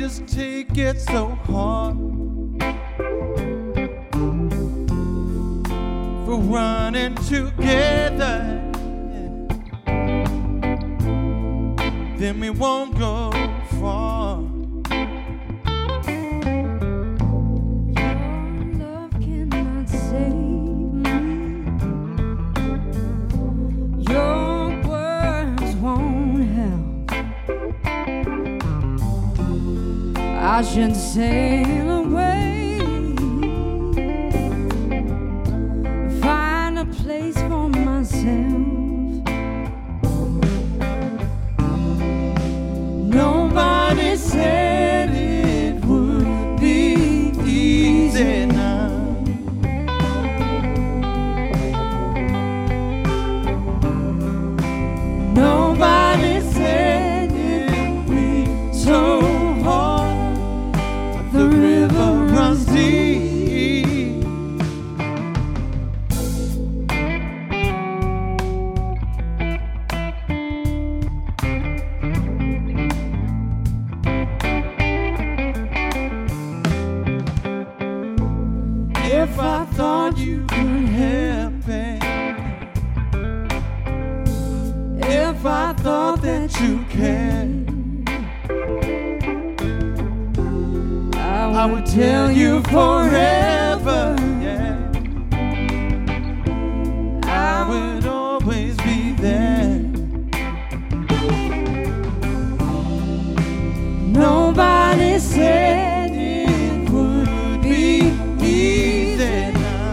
just take it so hard for running together, then we won't go far. Your love cannot save me. Your words won't help. I should sail away, find a place for myself. Nobody said it would be easy now. Nobody said it'd be so hard, but the river runs deep. If I thought you could help it, if I thought that you cared, I would tell you forever, yeah. I would always be there. Nobody said it would be easy now.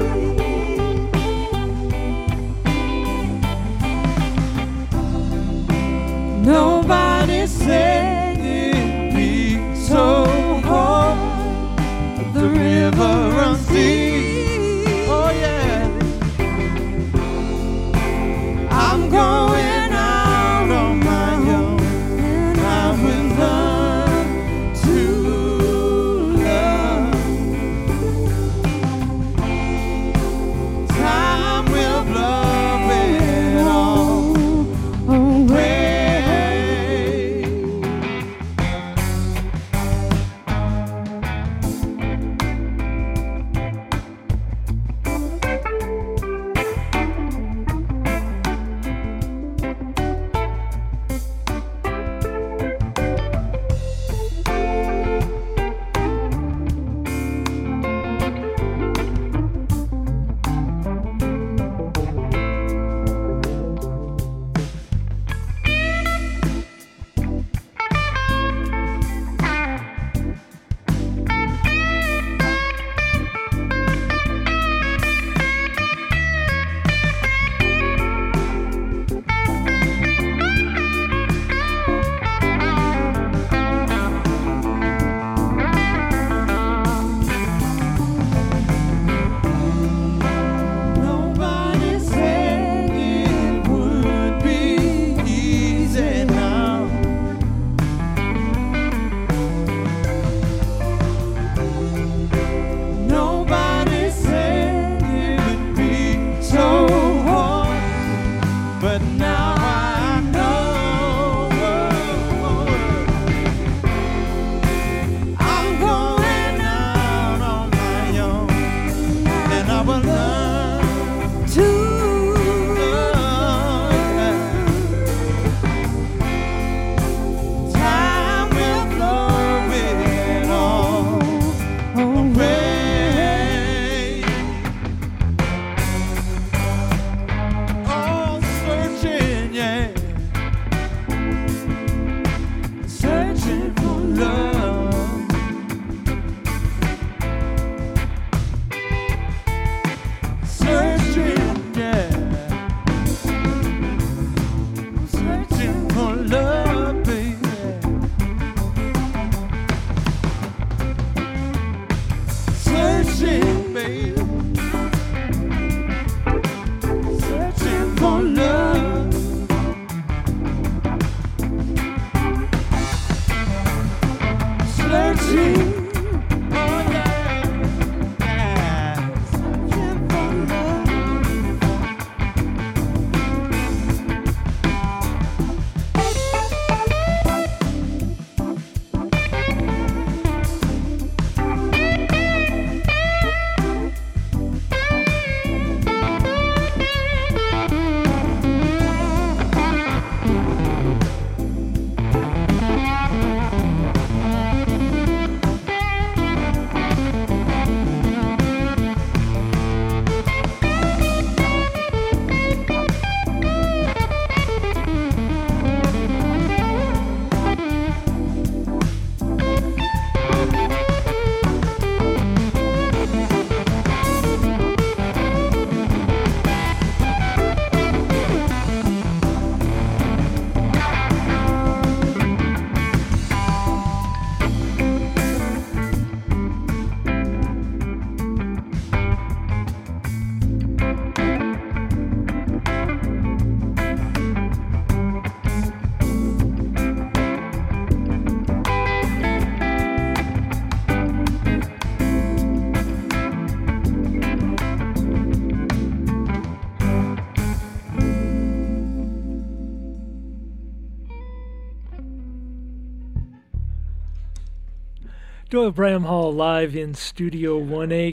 Nobody said it'd be so hard. The river runs deep. Oh yeah. I'm going out on my own, and I will learn to love. Time will blow it all away. Nobody said it would be easy now. Nobody said it would be so hard, but now I know. I'm going out on my own, and I will learn to love. Time will blow it all away. Oh, searching, yeah, searching for love. Searching, yeah, searching for love, baby. Searching, baby, searching for love. Searching, oh yeah, yeah. Searching for love. Doyle Bramhall live in Studio 1A.